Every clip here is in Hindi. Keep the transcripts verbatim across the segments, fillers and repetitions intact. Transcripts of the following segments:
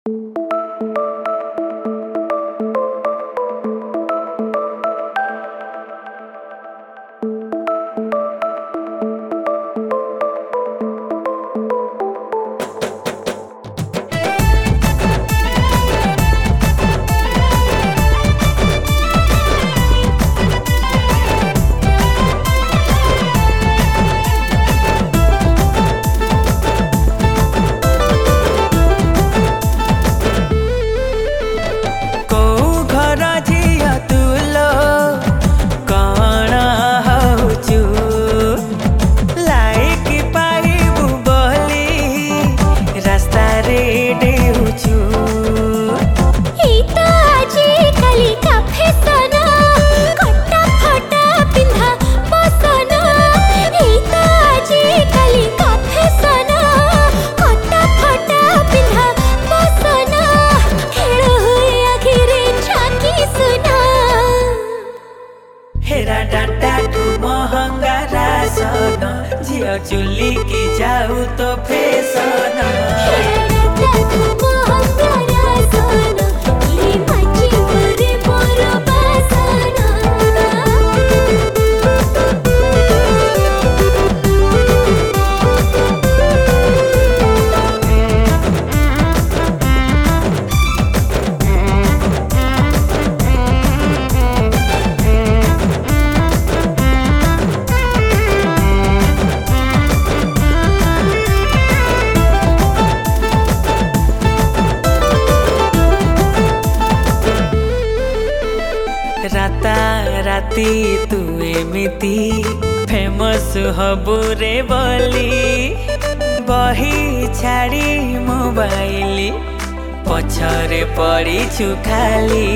चुली की जाऊ तो फैशन राता राती तू एमिति फेमस हबु रे बोली बही छाड़ी मोबाइल पछरे पड़ी छु खाली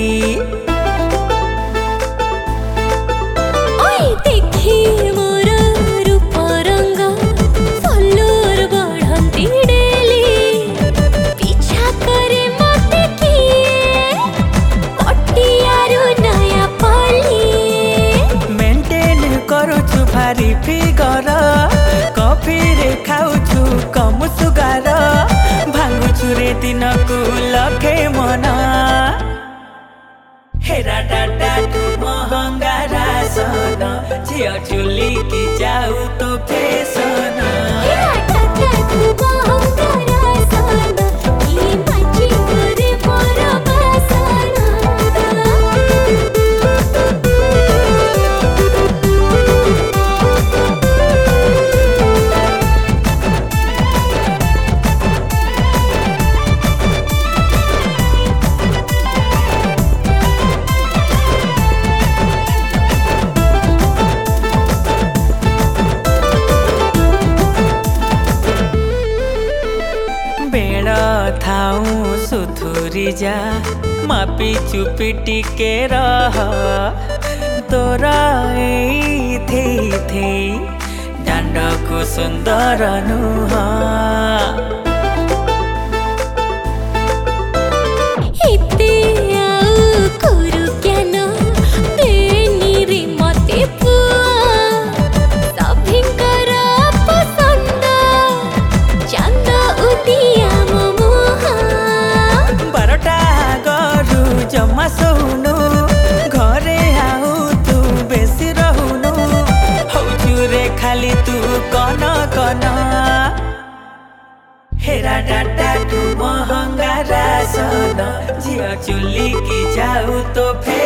ओए देखी मोर रूप रंग सल्लूर बढ़ंती डेली पीछा करे मते किए पटियारू नया पली मेंटेन करूछु भारी फिगर कॉफी रे खाऊछु कम सुगार भांगुछु रे दिन को लखे मना हेरा डाटा तू महंगा रासन झिया चुली की जाऊ तो फैशन थाऊ सुधुरी जा मापी चुपी टिके रह तोरा थी थी डांड को सुंदर नुह जमा सोनु घरे आऊ तू बेसी रहुनु हौचु रे खाली तू कन कन हेरा डाटा तू महंगा रासन झिया चुली की जाऊ तो फे